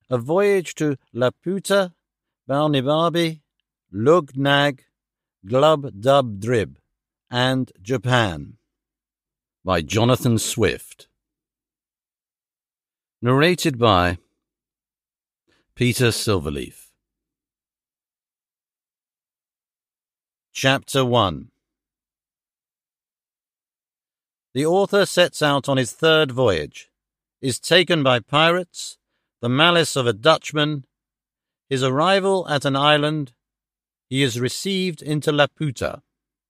a voyage to Laputa, Balnibarbi, Lugnag, Glubbdubdrib, and Japan, by Jonathan Swift. Narrated by Peter Silverleaf. Chapter 1. The author sets out on his third voyage, is taken by pirates, the malice of a Dutchman, his arrival at an island, he is received into Laputa.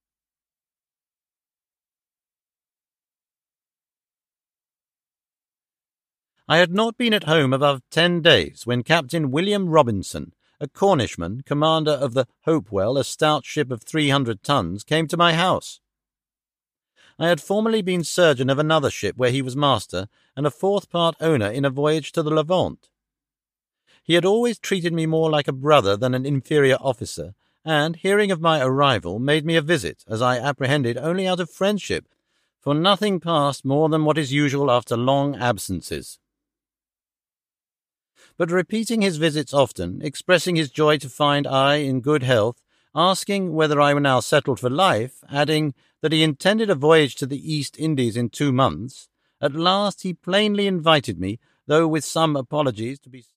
I had not been at home above 10 days when Captain William Robinson, a Cornishman, commander of the Hopewell, a stout ship of 300 tons, came to my house. I had formerly been surgeon of another ship where he was master and a fourth-part owner in a voyage to the Levant. He had always treated me more like a brother than an inferior officer, and, hearing of my arrival, made me a visit, as I apprehended only out of friendship, for nothing passed more than what is usual after long absences. But repeating his visits often, expressing his joy to find I in good health, asking whether I were now settled for life, adding that he intended a voyage to the East Indies in 2 months, at last he plainly invited me, though with some apologies, to be